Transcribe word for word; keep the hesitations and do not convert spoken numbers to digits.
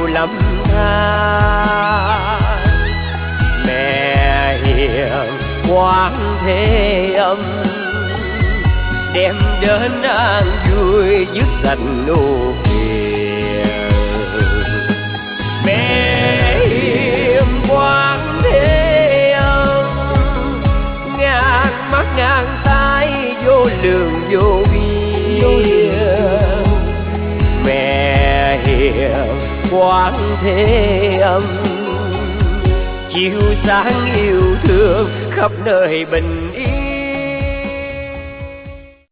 lầm than. Mẹ hiền quán thế âm, đem đến an vui dứt sạch nụ phiền. Mẹ hiền quán thế âm, ngàn mắt ngàn tay vô lượng vô biên. Mẹ hiền quán thế âm, chiếu sáng yêu thương khắp nơi bình